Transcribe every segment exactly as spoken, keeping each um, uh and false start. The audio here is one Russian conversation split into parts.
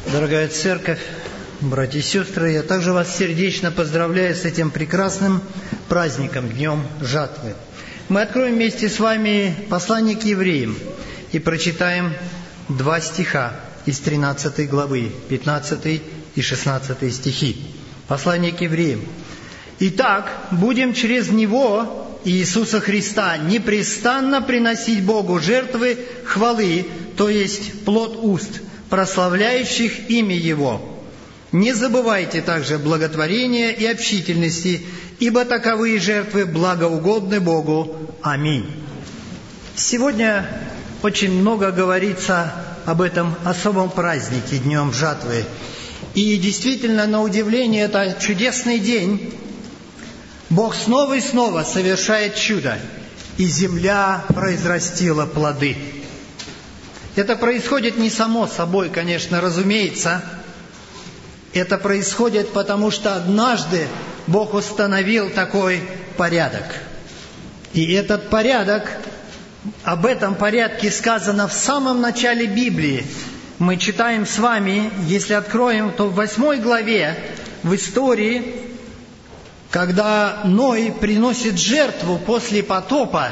Дорогая церковь, братья и сестры, я также вас сердечно поздравляю с этим прекрасным праздником, Днем Жатвы. Мы откроем вместе с вами послание к евреям и прочитаем два стиха из тринадцатой главы, пятнадцатый и шестнадцатый стихи. Послание к евреям. «Итак, будем через Него, Иисуса Христа, непрестанно приносить Богу жертвы хвалы, то есть плод уст, прославляющих имя Его. Не забывайте также благотворения и общительности, ибо таковые жертвы благоугодны Богу. Аминь». Сегодня очень много говорится об этом особом празднике, Днем Жатвы. И действительно, на удивление, это чудесный день. Бог снова и снова совершает чудо, и земля произрастила плоды. Это происходит не само собой, конечно, разумеется. Это происходит потому, что однажды Бог установил такой порядок. И этот порядок, об этом порядке сказано в самом начале Библии. Мы читаем с вами, если откроем, то в восьмой главе, в истории, когда Ной приносит жертву после потопа,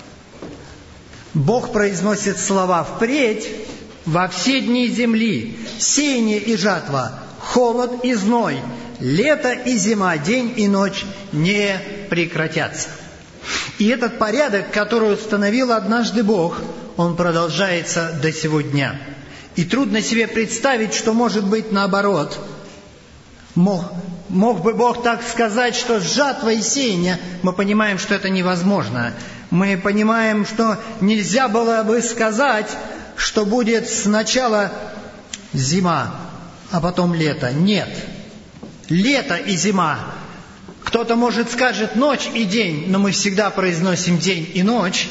Бог произносит слова: «Впредь во все дни земли сеяние и жатва, холод и зной, лето и зима, день и ночь не прекратятся». И этот порядок, который установил однажды Бог, он продолжается до сего дня. И трудно себе представить, что может быть наоборот. Мог, мог бы Бог так сказать, что с жатвой и сеяния, мы понимаем, что это невозможно. Мы понимаем, что нельзя было бы сказать, что будет сначала зима, а потом лето. Нет. Лето и зима. Кто-то, может, скажет ночь и день, но мы всегда произносим день и ночь.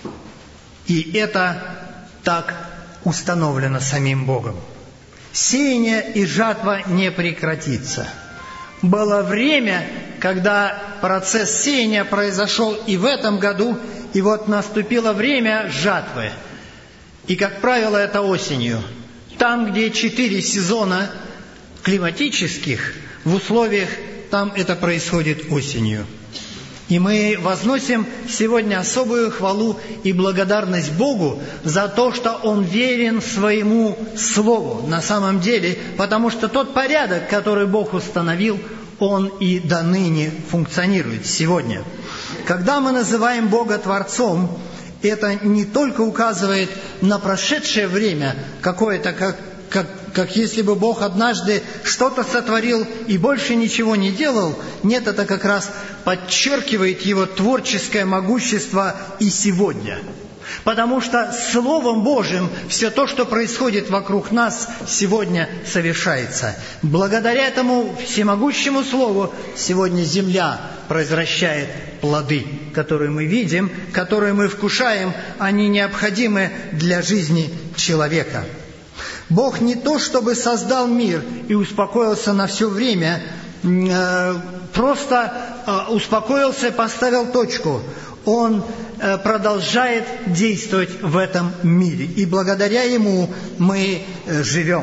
И это так установлено самим Богом. Сеяние и жатва не прекратится. Было время, когда процесс сеяния произошел и в этом году, и вот наступило время жатвы. И, как правило, это осенью. Там, где четыре сезона климатических, в условиях, там это происходит осенью. И мы возносим сегодня особую хвалу и благодарность Богу за то, что Он верен своему Слову на самом деле, потому что тот порядок, который Бог установил, он и до ныне функционирует сегодня. Когда мы называем Бога Творцом, это не только указывает на прошедшее время, какое-то как Как, как если бы Бог однажды что-то сотворил и больше ничего не делал. Нет, это как раз подчеркивает Его творческое могущество и сегодня. Потому что Словом Божьим все то, что происходит вокруг нас, сегодня совершается. Благодаря этому всемогущему Слову сегодня земля произвращает плоды, которые мы видим, которые мы вкушаем, они необходимы для жизни человека. Бог не то, чтобы создал мир и успокоился на все время, просто успокоился и поставил точку. Он продолжает действовать в этом мире, и благодаря Ему мы живем.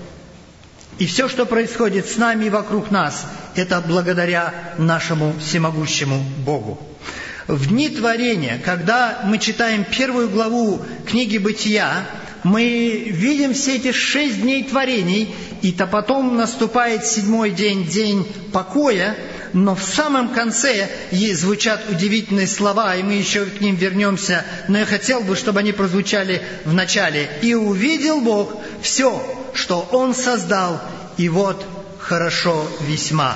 И все, что происходит с нами и вокруг нас, это благодаря нашему всемогущему Богу. В дни творения, когда мы читаем первую главу книги «Бытия», мы видим все эти шесть дней творений, и то потом наступает седьмой день, день покоя, но в самом конце звучат удивительные слова, и мы еще к ним вернемся, но я хотел бы, чтобы они прозвучали в начале. «И увидел Бог все, что Он создал, и вот хорошо весьма».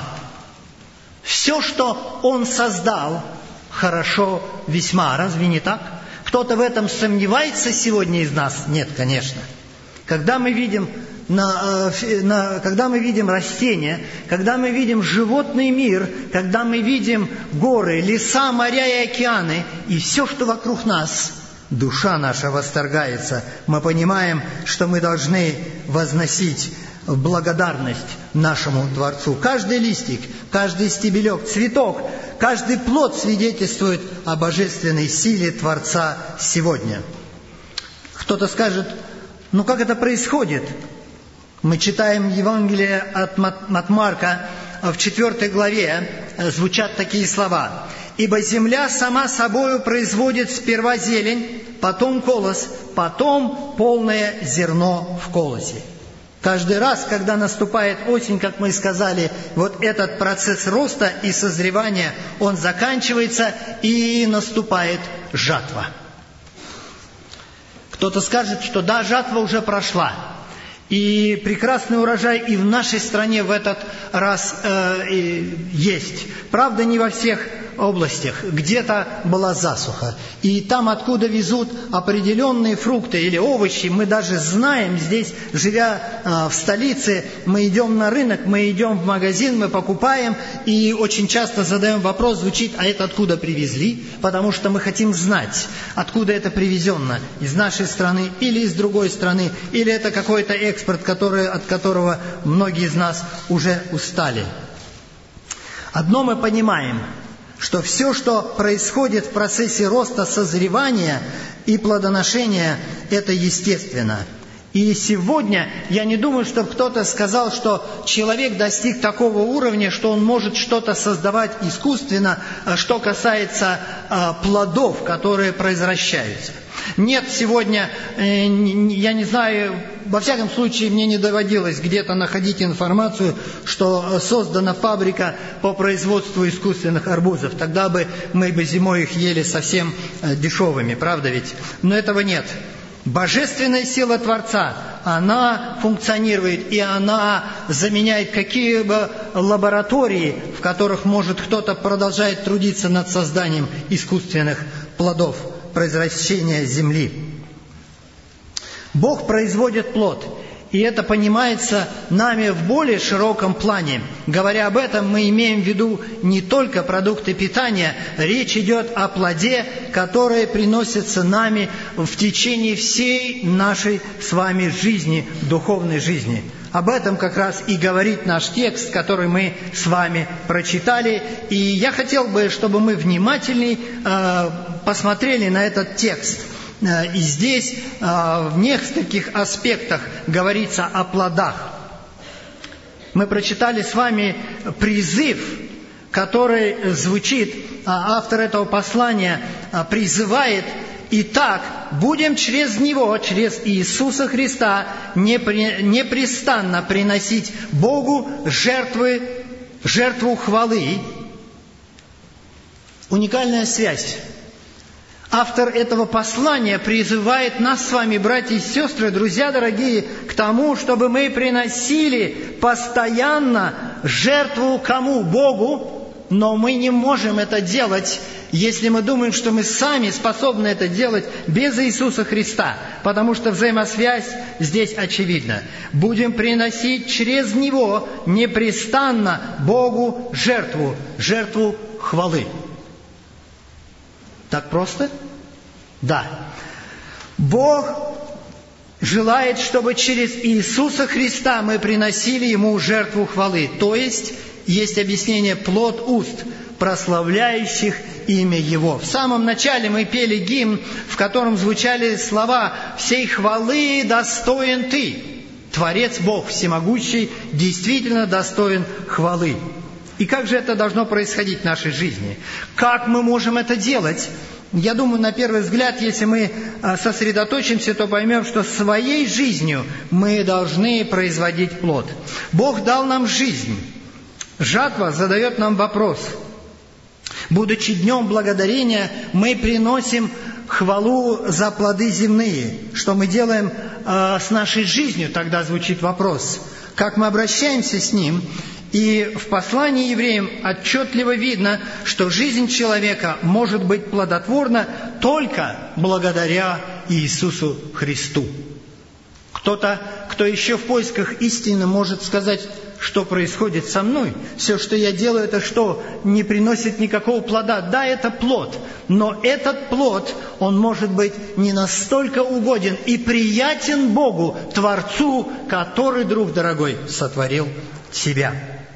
Все, что Он создал, хорошо весьма. Разве не так? Кто-то в этом сомневается сегодня из нас? Нет, конечно. Когда мы видим, на, на, когда мы видим растения, когда мы видим животный мир, когда мы видим горы, леса, моря и океаны, и все, что вокруг нас, душа наша восторгается. Мы понимаем, что мы должны возносить благодарность нашему Творцу. Каждый листик, каждый стебелек, цветок, каждый плод свидетельствует о божественной силе Творца сегодня. Кто-то скажет: ну как это происходит? Мы читаем Евангелие от Марка в четвёртой главе, звучат такие слова. «Ибо земля сама собою производит сперва зелень, потом колос, потом полное зерно в колосе». Каждый раз, когда наступает осень, как мы сказали, вот этот процесс роста и созревания, он заканчивается, и наступает жатва. Кто-то скажет, что да, жатва уже прошла. И прекрасный урожай и в нашей стране в этот раз э, есть. Правда, не во всех областях. Где-то была засуха. И там, откуда везут определенные фрукты или овощи, мы даже знаем здесь, живя э, в столице, мы идем на рынок, мы идем в магазин, мы покупаем, и очень часто задаем вопрос, звучит, а это откуда привезли? Потому что мы хотим знать, откуда это привезено. Из нашей страны или из другой страны, или это какой-то экспорт, экспорт, который, от которого многие из нас уже устали. Одно мы понимаем, что все, что происходит в процессе роста, созревания и плодоношения, это естественно. И сегодня я не думаю, чтобы кто-то сказал, что человек достиг такого уровня, что он может что-то создавать искусственно, что касается э, плодов, которые произвращаются. Нет, сегодня, э, я не знаю, во всяком случае, мне не доводилось где-то находить информацию, что создана фабрика по производству искусственных арбузов. Тогда бы мы бы зимой их ели совсем э, дешевыми, правда ведь? Но этого нет. Божественная сила Творца, она функционирует, и она заменяет какие бы лаборатории, в которых, может, кто-то продолжает трудиться над созданием искусственных плодов произращения земли. Бог производит плод, и это понимается нами в более широком плане. Говоря об этом, мы имеем в виду не только продукты питания, речь идет о плоде, который приносится нами в течение всей нашей с вами жизни, духовной жизни. Об этом как раз и говорит наш текст, который мы с вами прочитали. И я хотел бы, чтобы мы внимательней э, посмотрели на этот текст. И здесь в нескольких аспектах говорится о плодах. Мы прочитали с вами призыв, который звучит, автор этого послания призывает: «Итак, будем через Него, через Иисуса Христа, непрестанно приносить Богу жертвы, жертву хвалы». Уникальная связь. Автор этого послания призывает нас с вами, братья и сестры, друзья дорогие, к тому, чтобы мы приносили постоянно жертву кому? Богу. Но мы не можем это делать, если мы думаем, что мы сами способны это делать без Иисуса Христа. Потому что взаимосвязь здесь очевидна. Будем приносить через Него непрестанно Богу жертву, жертву хвалы. Так просто? Да. Бог желает, чтобы через Иисуса Христа мы приносили Ему жертву хвалы. То есть, есть объяснение плод уст, прославляющих имя Его. В самом начале мы пели гимн, в котором звучали слова «Всей хвалы достоин Ты». Творец Бог всемогущий действительно достоин хвалы. И как же это должно происходить в нашей жизни? Как мы можем это делать? Я думаю, на первый взгляд, если мы сосредоточимся, то поймем, что своей жизнью мы должны производить плод. Бог дал нам жизнь. Жатва задает нам вопрос. Будучи днем благодарения, мы приносим хвалу за плоды земные. Что мы делаем э, с нашей жизнью? Тогда звучит вопрос. Как мы обращаемся с Ним? И в послании евреям отчетливо видно, что жизнь человека может быть плодотворна только благодаря Иисусу Христу. Кто-то, кто еще в поисках истины, может сказать, что происходит со мной. Все, что я делаю, это что? Не приносит никакого плода. Да, это плод, но этот плод, он может быть не настолько угоден и приятен Богу, Творцу, который, друг дорогой, сотворил тебя.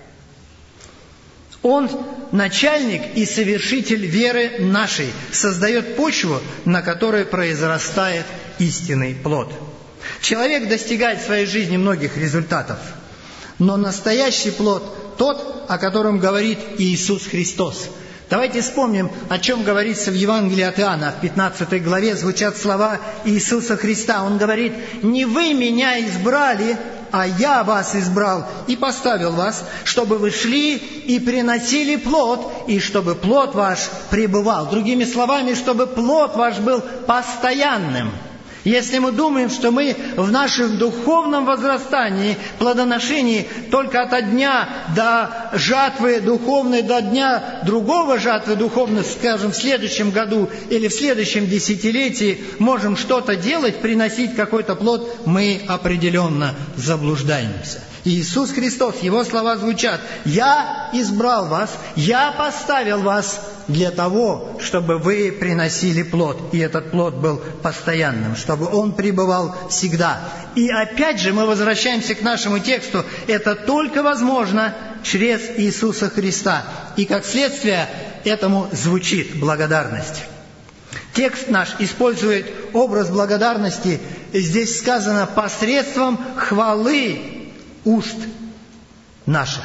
Он начальник и совершитель веры нашей, создает почву, на которой произрастает истинный плод. Человек достигает в своей жизни многих результатов, но настоящий плод тот, о котором говорит Иисус Христос. Давайте вспомним, о чем говорится в Евангелии от Иоанна. В пятнадцатой главе звучат слова Иисуса Христа. Он говорит: «Не вы меня избрали, а я вас избрал и поставил вас, чтобы вы шли и приносили плод, и чтобы плод ваш пребывал». Другими словами, чтобы плод ваш был постоянным. Если мы думаем, что мы в нашем духовном возрастании, плодоношении только от дня до жатвы духовной, до дня другого жатвы духовной, скажем, в следующем году или в следующем десятилетии, можем что-то делать, приносить какой-то плод, мы определенно заблуждаемся. Иисус Христос, Его слова звучат: «Я избрал вас, Я поставил вас для того, чтобы вы приносили плод». И этот плод был постоянным, чтобы он пребывал всегда. И опять же мы возвращаемся к нашему тексту. Это только возможно через Иисуса Христа. И как следствие этому звучит благодарность. Текст наш использует образ благодарности. Здесь сказано: посредством хвалы уст наших.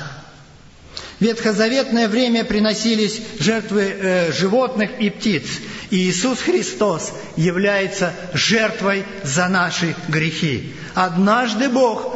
В ветхозаветное время приносились жертвы э, животных и птиц. И Иисус Христос является жертвой за наши грехи. Однажды Бог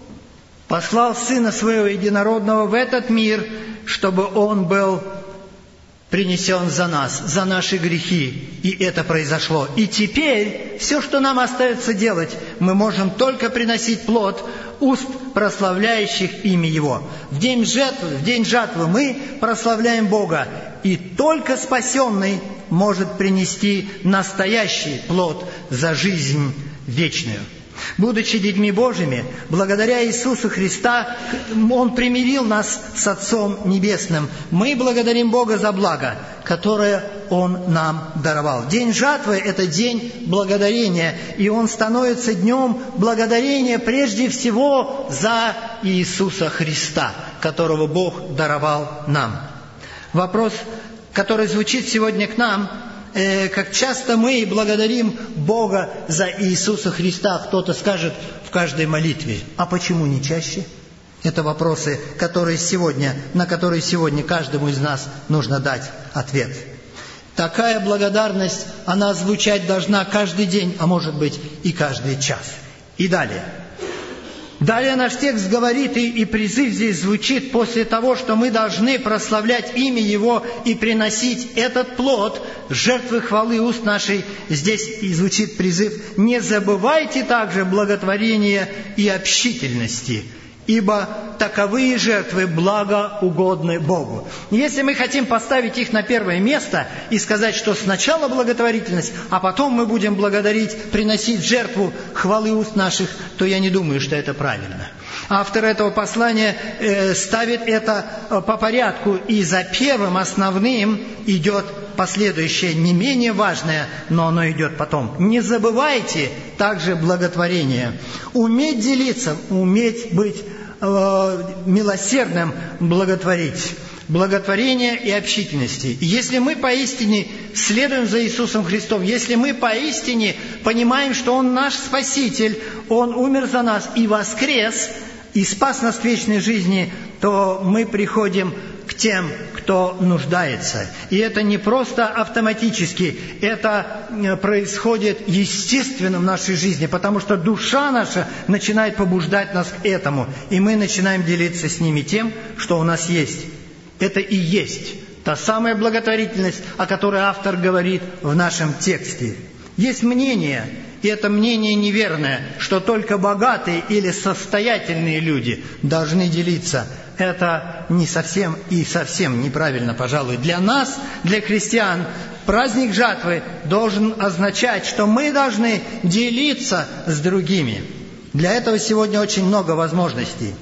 послал Сына Своего Единородного в этот мир, чтобы Он был принесен за нас, за наши грехи. И это произошло. И теперь все, что нам остается делать, мы можем только приносить плод уст, прославляющих имя Его. В день жатвы, в день жатвы мы прославляем Бога. И только спасенный может принести настоящий плод за жизнь вечную. Будучи детьми Божьими, благодаря Иисусу Христа, Он примирил нас с Отцом Небесным. Мы благодарим Бога за благо, которое Он нам даровал. День жатвы – это день благодарения, и он становится днем благодарения прежде всего за Иисуса Христа, которого Бог даровал нам. Вопрос, который звучит сегодня к нам: как часто мы благодарим Бога за Иисуса Христа? Кто-то скажет в каждой молитве. А почему не чаще? Это вопросы, которые сегодня, на которые сегодня каждому из нас нужно дать ответ. Такая благодарность, она звучать должна каждый день, а может быть и каждый час. И далее. Далее наш текст говорит, и, и призыв здесь звучит после того, что мы должны прославлять имя Его и приносить этот плод жертвы хвалы уст нашей. Здесь и звучит призыв: «Не забывайте также благотворения и общительности, ибо таковые жертвы благоугодны Богу». Если мы хотим поставить их на первое место и сказать, что сначала благотворительность, а потом мы будем благодарить, приносить жертву хвалы уст наших, то я не думаю, что это правильно. Автор этого послания э, ставит это по порядку, и за первым основным идет последующее, не менее важное, но оно идет потом. Не забывайте также благотворение. Уметь делиться, уметь быть э, милосердным, благотворить. Благотворения и общительности. И если мы поистине следуем за Иисусом Христом, если мы поистине понимаем, что Он наш Спаситель, Он умер за нас и воскрес, и спас нас в вечной жизни, то мы приходим к тем, кто нуждается. И это не просто автоматически, это происходит естественно в нашей жизни, потому что душа наша начинает побуждать нас к этому, и мы начинаем делиться с ними тем, что у нас есть. Это и есть та самая благотворительность, о которой автор говорит в нашем тексте. Есть мнение, и это мнение неверное, что только богатые или состоятельные люди должны делиться. Это не совсем и совсем неправильно, пожалуй. Для нас, для христиан, праздник жатвы должен означать, что мы должны делиться с другими. Для этого сегодня очень много возможностей.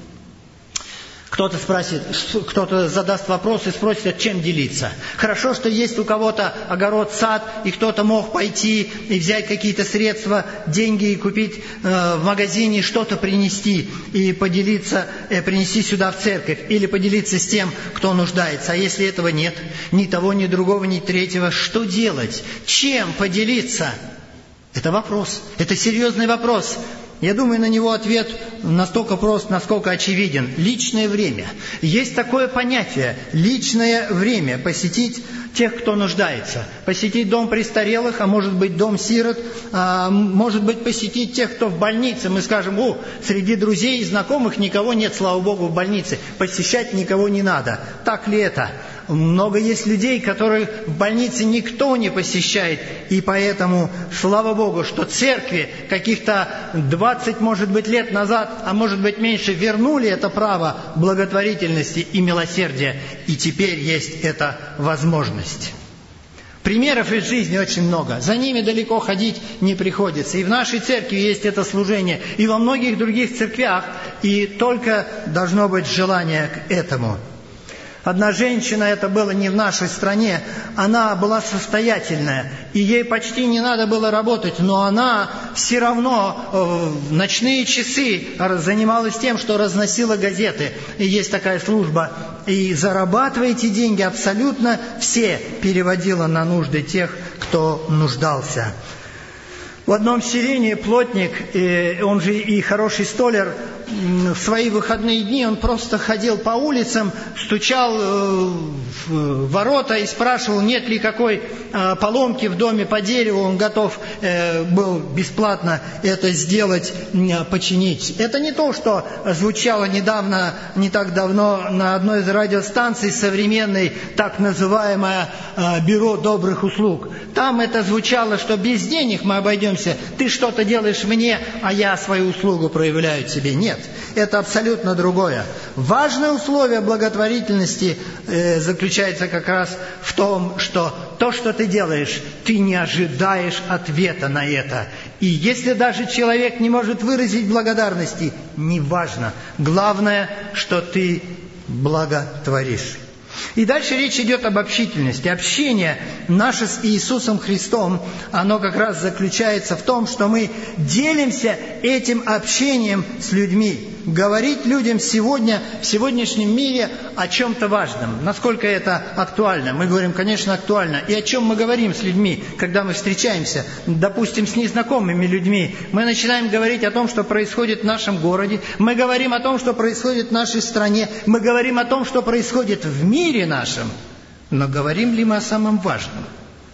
Кто-то спросит, кто-то задаст вопрос и спросит, а чем делиться. Хорошо, что есть у кого-то огород, сад, и кто-то мог пойти и взять какие-то средства, деньги и купить э, в магазине, что-то принести и поделиться, э, принести сюда в церковь, или поделиться с тем, кто нуждается. А если этого нет, ни того, ни другого, ни третьего, что делать? Чем поделиться? Это вопрос, это серьезный вопрос. Я думаю, на него ответ настолько прост, насколько очевиден. Личное время. Есть такое понятие – личное время. Посетить тех, кто нуждается. Посетить дом престарелых, а может быть дом сирот, а может быть посетить тех, кто в больнице. Мы скажем: о, среди друзей и знакомых никого нет, слава Богу, в больнице. Посещать никого не надо. Так ли это? Много есть людей, которых в больнице никто не посещает. И поэтому, слава Богу, что церкви каких-то двадцать, может быть, лет назад, а может быть меньше, вернули это право благотворительности и милосердия. И теперь есть эта возможность. Примеров из жизни очень много. За ними далеко ходить не приходится. И в нашей церкви есть это служение, и во многих других церквях. И только должно быть желание к этому. Одна женщина, это было не в нашей стране, она была состоятельная, и ей почти не надо было работать, но она все равно в ночные часы занималась тем, что разносила газеты. И есть такая служба. И зарабатывая эти деньги, абсолютно все переводила на нужды тех, кто нуждался. В одном селении плотник, он же и хороший столяр, в свои выходные дни он просто ходил по улицам, стучал в ворота и спрашивал, нет ли какой поломки в доме по дереву. Он готов был бесплатно это сделать, починить. Это не то, что звучало недавно, не так давно на одной из радиостанций современной, так называемое бюро добрых услуг. Там это звучало, что без денег мы обойдемся. Ты что-то делаешь мне, а я свою услугу проявляю тебе. Нет. Это абсолютно другое. Важное условие благотворительности э, заключается как раз в том, что то, что ты делаешь, ты не ожидаешь ответа на это. И если даже человек не может выразить благодарности, неважно. Главное, что ты благотворишь. И дальше речь идет об общительности. Общение наше с Иисусом Христом, оно как раз заключается в том, что мы делимся этим общением с людьми. Говорить людям сегодня, в сегодняшнем мире о чем-то важном. Насколько это актуально? Мы говорим, конечно, актуально. И о чем мы говорим с людьми, когда мы встречаемся, допустим, с незнакомыми людьми? Мы начинаем говорить о том, что происходит в нашем городе. Мы говорим о том, что происходит в нашей стране. Мы говорим о том, что происходит в мире нашем. Но говорим ли мы о самом важном?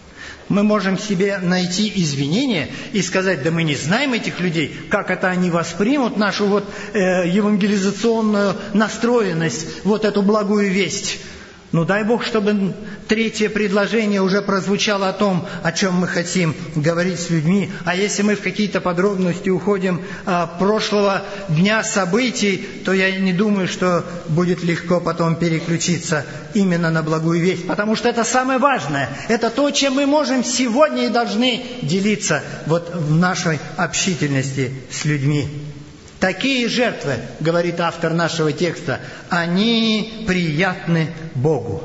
Мы можем себе найти извинения и сказать, да мы не знаем этих людей, как это они воспримут нашу вот э, евангелизационную настроенность, вот эту благую весть. Ну дай Бог, чтобы третье предложение уже прозвучало о том, о чем мы хотим говорить с людьми. А если мы в какие-то подробности уходим а, прошлого дня событий, то я не думаю, что будет легко потом переключиться именно на благую весть. Потому что это самое важное. Это то, чем мы можем сегодня и должны делиться вот в нашей общительности с людьми. Такие жертвы, говорит автор нашего текста, они приятны Богу.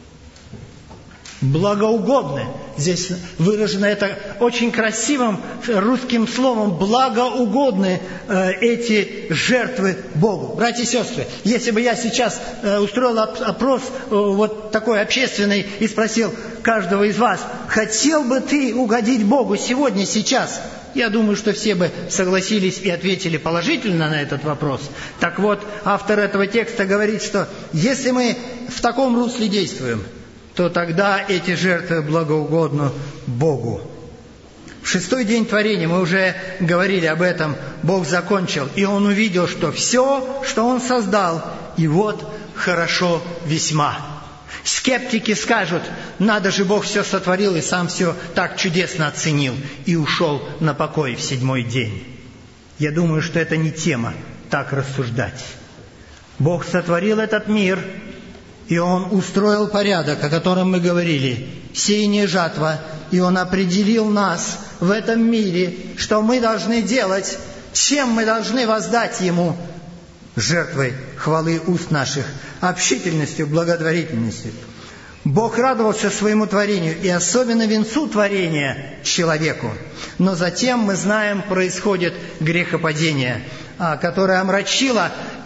Благоугодны. Здесь выражено это очень красивым русским словом. Благоугодны э, эти жертвы Богу. Братья и сестры, если бы я сейчас э, устроил опрос э, вот такой общественный и спросил каждого из вас, хотел бы ты угодить Богу сегодня, сейчас? Я думаю, что все бы согласились и ответили положительно на этот вопрос. Так вот, автор этого текста говорит, что если мы в таком русле действуем, то тогда эти жертвы благоугодны Богу. В шестой день творения, мы уже говорили об этом, Бог закончил, и Он увидел, что все, что Он создал, и вот хорошо весьма. Скептики скажут, надо же, Бог все сотворил и сам все так чудесно оценил и ушел на покой в седьмой день. Я думаю, что это не тема так рассуждать. Бог сотворил этот мир, и Он устроил порядок, о котором мы говорили, сеяние, жатва, и Он определил нас в этом мире, что мы должны делать, чем мы должны воздать Ему жертвой хвалы уст наших, общительностью, благотворительностью. Бог радовался своему творению, и особенно венцу творения человеку. Но затем, мы знаем, происходит грехопадение, которое омрачило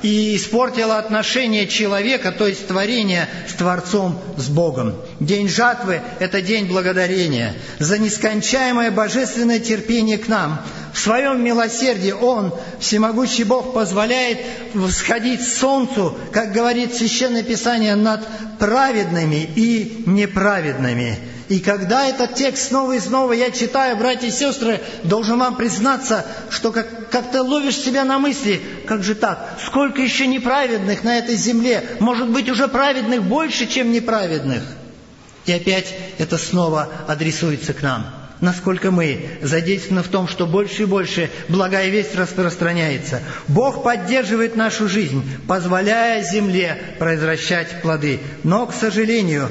и испортила отношение человека, то есть творения, с Творцом, с Богом. День жатвы – это день благодарения за нескончаемое божественное терпение к нам. В своем милосердии Он, всемогущий Бог, позволяет всходить солнцу, как говорит Священное Писание, над праведными и неправедными. И когда этот текст снова и снова я читаю, братья и сестры, должен вам признаться, что как, как ты ловишь себя на мысли, как же так, сколько еще неправедных на этой земле, может быть, уже праведных больше, чем неправедных. И опять это снова адресуется к нам. Насколько мы задействованы в том, что больше и больше благая весть распространяется. Бог поддерживает нашу жизнь, позволяя земле произвращать плоды. Но, к сожалению,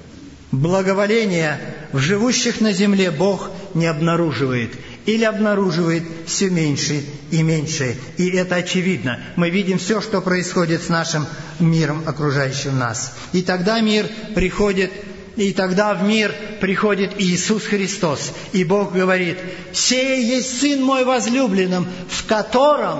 благоволение в живущих на земле Бог не обнаруживает. Или обнаруживает все меньше и меньше. И это очевидно. Мы видим все, что происходит с нашим миром, окружающим нас. И тогда мир приходит, и тогда в мир приходит Иисус Христос. И Бог говорит: «Сей есть Сын мой возлюбленный, в котором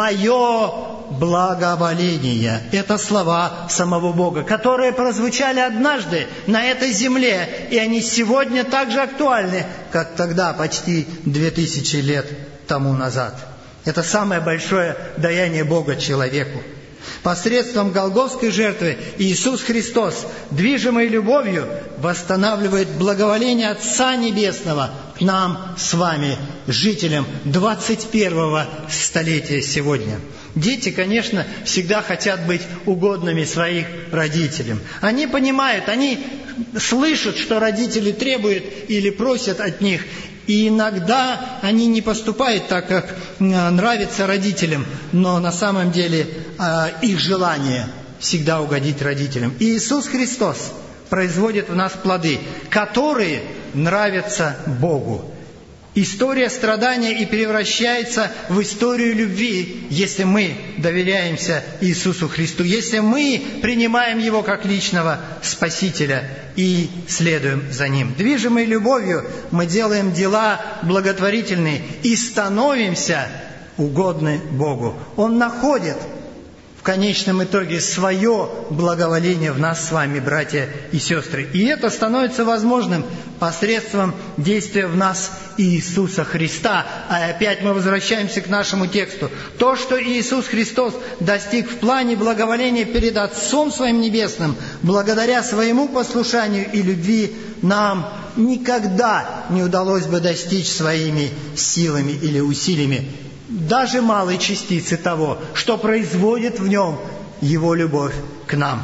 мое благоволение». Это слова самого Бога, которые прозвучали однажды на этой земле, и они сегодня так же актуальны, как тогда, почти две тысячи лет тому назад. Это самое большое даяние Бога человеку. Посредством голгофской жертвы Иисус Христос, движимый любовью, восстанавливает благоволение Отца Небесного к нам с вами, жителям двадцать первого столетия сегодня. Дети, конечно, всегда хотят быть угодными своим родителям. Они понимают, они слышат, что родители требуют или просят от них. И иногда они не поступают так, как нравится родителям, но на самом деле их желание всегда угодить родителям. И Иисус Христос производит в нас плоды, которые нравятся Богу. История страдания и превращается в историю любви, если мы доверяемся Иисусу Христу, если мы принимаем Его как личного Спасителя и следуем за Ним. Движимой любовью мы делаем дела благотворительные и становимся угодны Богу. Он находит в конечном итоге свое благоволение в нас с вами, братья и сестры. И это становится возможным посредством действия в нас Иисуса Христа. А опять мы возвращаемся к нашему тексту. То, что Иисус Христос достиг в плане благоволения перед Отцом Своим Небесным, благодаря своему послушанию и любви, нам никогда не удалось бы достичь своими силами или усилиями даже малой частицы того, что производит в нем Его любовь к нам.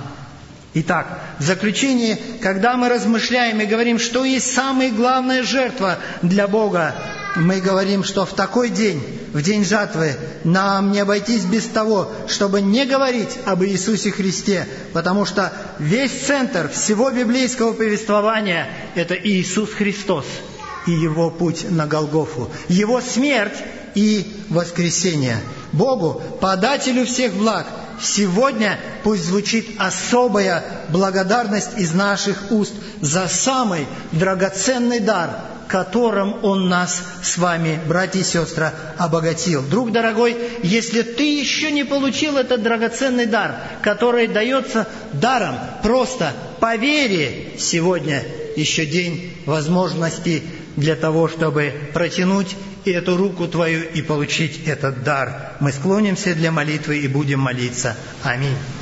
Итак, в заключение, когда мы размышляем и говорим, что есть самая главная жертва для Бога, мы говорим, что в такой день, в день жатвы, нам не обойтись без того, чтобы не говорить об Иисусе Христе, потому что весь центр всего библейского повествования – это Иисус Христос и Его путь на Голгофу, Его смерть и воскресение. Богу, подателю всех благ, сегодня пусть звучит особая благодарность из наших уст за самый драгоценный дар, которым Он нас с вами, братья и сестры, обогатил. Друг дорогой, если ты еще не получил этот драгоценный дар, который дается даром, просто по вере, сегодня еще день возможностей для того, чтобы протянуть эту руку твою и получить этот дар. Мы склонимся для молитвы и будем молиться. Аминь.